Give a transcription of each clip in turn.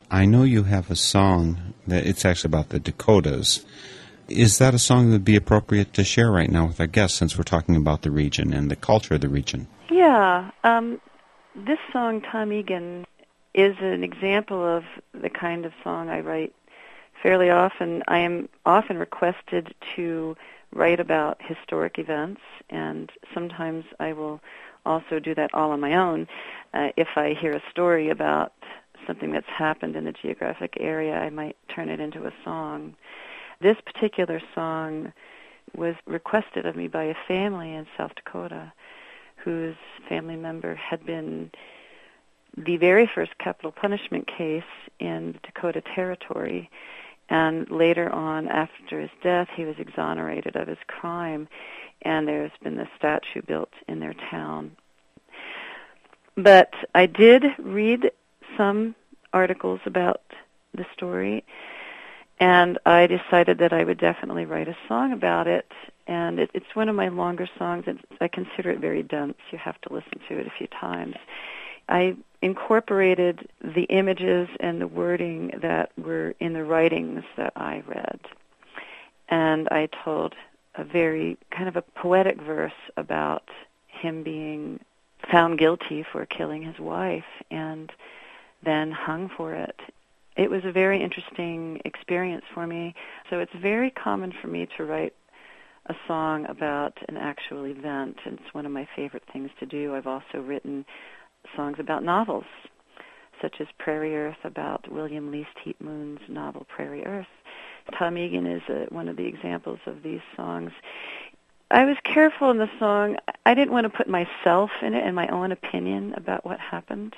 I know you have a song that it's actually about the Dakotas. Is that a song that would be appropriate to share right now with our guests, since we're talking about the region and the culture of the region? Yeah. This song, Tom Egan, is an example of the kind of song I write fairly often. I am often requested to write about historic events, and sometimes I will also do that all on my own. If I hear a story about something that's happened in the geographic area, I might turn it into a song. This particular song was requested of me by a family in South Dakota whose family member had been the very first capital punishment case in the Dakota Territory, and later on, after his death, he was exonerated of his crime, and there's been a statue built in their town. But I did read some articles about the story, and I decided that I would definitely write a song about it. And it's one of my longer songs. I consider it very dense. You have to listen to it a few times. I incorporated the images and the wording that were in the writings that I read. And I told a very kind of a poetic verse about him being found guilty for killing his wife and then hung for it. It was a very interesting experience for me. So it's very common for me to write a song about an actual event, and it's one of my favorite things to do. I've also written songs about novels, such as Prairie Earth, about William Least Heat Moon's novel Prairie Earth. Tom Egan is one of the examples of these songs. I was careful in the song. I didn't want to put myself in it and my own opinion about what happened.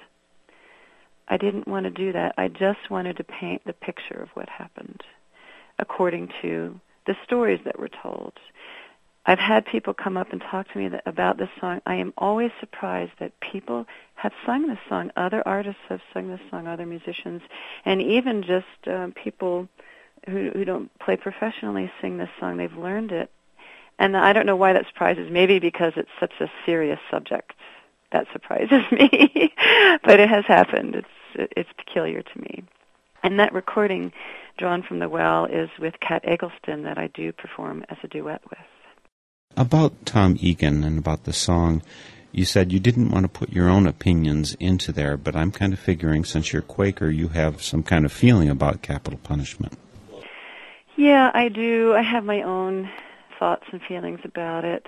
I didn't want to do that. I just wanted to paint the picture of what happened according to the stories that were told. I've had people come up and talk to me about this song. I am always surprised that people have sung this song. Other artists have sung this song, other musicians, and even just people who don't play professionally sing this song. They've learned it. And I don't know why that surprises me. Maybe because it's such a serious subject. That surprises me. But it has happened. It's peculiar to me. And that recording, Drawn from the Well, is with Kat Eggleston, that I do perform as a duet with. About Tom Egan and about the song, you said you didn't want to put your own opinions into there, but I'm kind of figuring, since you're Quaker, you have some kind of feeling about capital punishment. Yeah, I do. I have my own thoughts and feelings about it.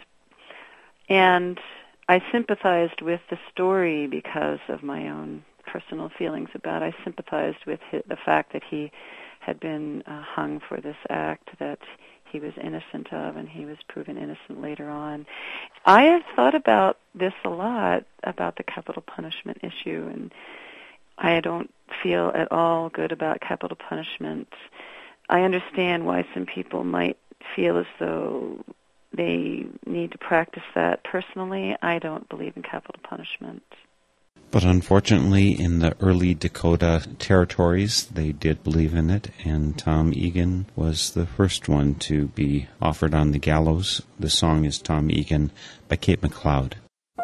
And I sympathized with the story because of my own personal feelings about it. I sympathized with the fact that he had been hung for this act that he was innocent of, and he was proven innocent later on. I have thought about this a lot, about the capital punishment issue, and I don't feel at all good about capital punishment. I understand why some people might feel as though they need to practice that. Personally, I don't believe in capital punishment. But unfortunately, in the early Dakota territories, they did believe in it, and Tom Egan was the first one to be offered on the gallows. The song is Tom Egan by Kate McLeod.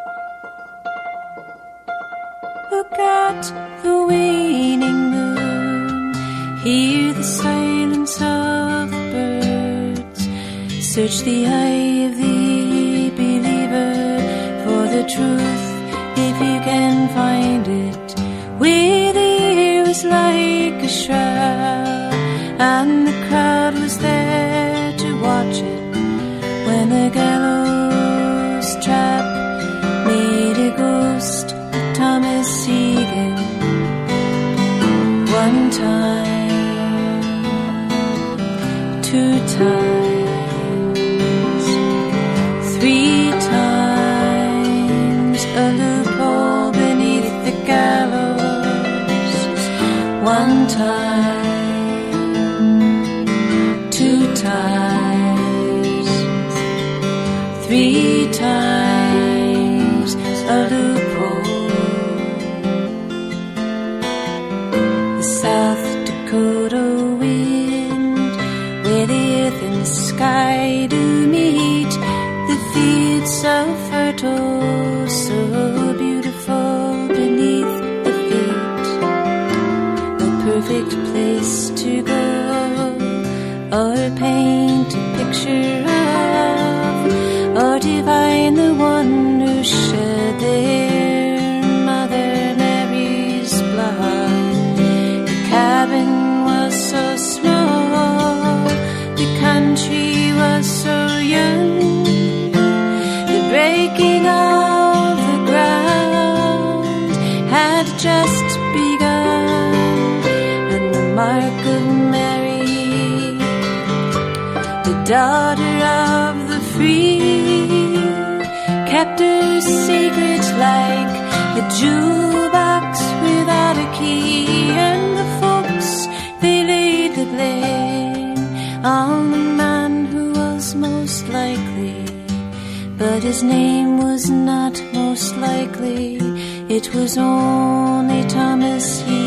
Look at the waning moon, hear the silence of the birds, search the eye of the believer for the truth. If you can find it, where the air was like a shroud, and the crowd was there to watch it, when the gallows trap made a ghost of Thomas Egan. One time, two times, three times, a loophole beneath the gallows. One time, two times, three times, a loophole. The South Dakota wind, where the earth and sky do meet, the fields so fertile, so beautiful beneath the feet, the perfect place to go or paint a picture of, or divine the one who shed their Mother Mary's blood. The cabin was so small, the country was so young, the breaking of the ground had just begun, and the mark of Mary, the daughter of the free, kept her secret like a jewel box without a key, and the folks, they laid the blame on the man who was most likely, but his name was not most likely. It was only Thomas.